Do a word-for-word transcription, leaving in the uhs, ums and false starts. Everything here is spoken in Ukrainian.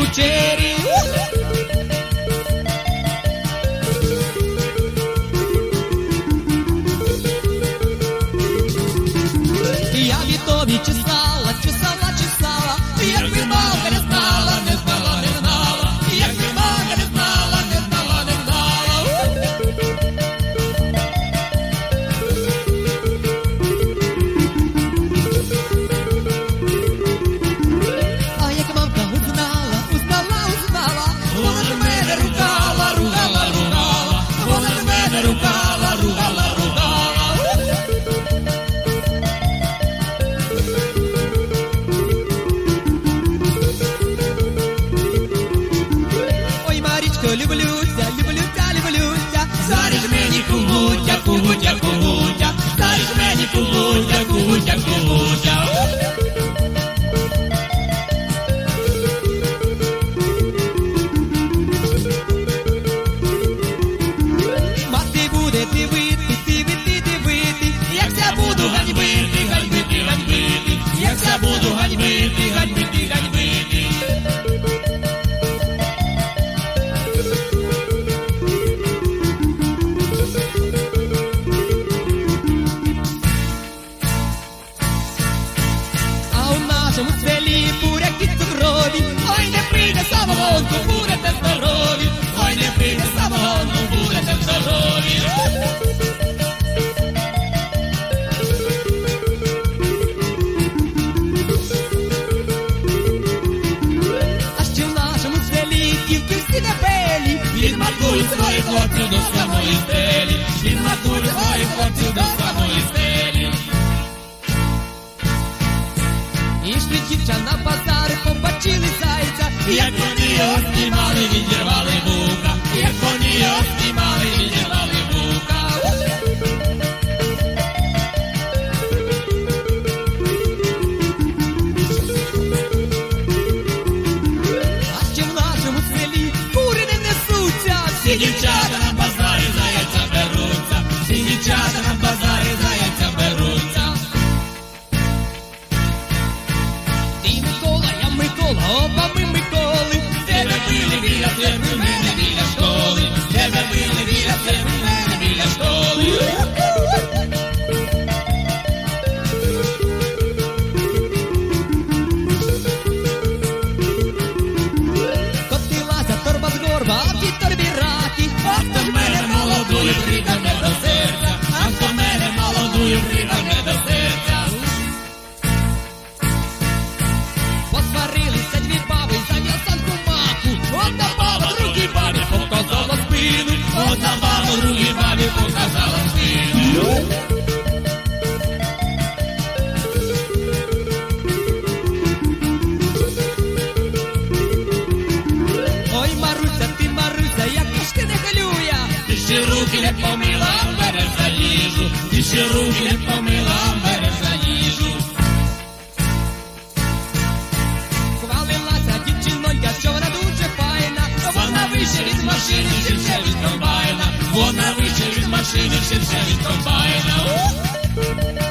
кучері. Я відтоді чесала, чесала, чесала, якби мама не знала, не знала, не знала, якби мама не знала, не знала, не знала. А як мамка узнала, узнала, узнала, вона ж мене ругала, ругала, ругала, вона ж мене ругала, ругала, ругала. Люблюся, люблюся, люблюся, заріж мені кугутя, кугутя, кугутя, заріж мені кугутя, кугутя, кугутя. Мати буде дивити, дивити, дивити, як я буду ганьбити, ганьбити, ганьбити, як я буду ганьбити, ганьбити, ганьбити. В нашому селі буряки цукрові, ой, не прийде самогонку, будете здорові, ой, не прийде самогонку, будете здорові. А ще в нашому селі дівки всі дебелі, відмаркують своїх хлопців до самої стелі, відмаркують своїх хлопців до самої стелі. Ішли дівча на базари, побачили зайця, як вони його знімали, відірвали вуха, як вони його знімали, відірвали вуха. А ще в нашому селі кури не несуться, всі дівчата на базарі за яйця беруться, всі дівчата на базарі за яйця беруться. Оба ми Миколи, тебе били біля церкви, мене біля школи, тебе били біля церкви, мене біля школи. Котилася торба з горба, а в тій торбі раки, а хто ж мене молодую притягне до серця, а хто мене молодую притягне до серця. Посварилися дві баби за в'язанку маку. Одна баба другій бабі показала спину, одна баба другій бабі показала спину. Ой, Маруся, ти, Маруся, яка ж ти не галюя. Ти ще руки не помила, береш за їжу, ти ще руки не помила, береш за їжу. Що вона дуже файна, вона вище від машини, ширше від комбайна, вона вище від машини, ширше від комбайна.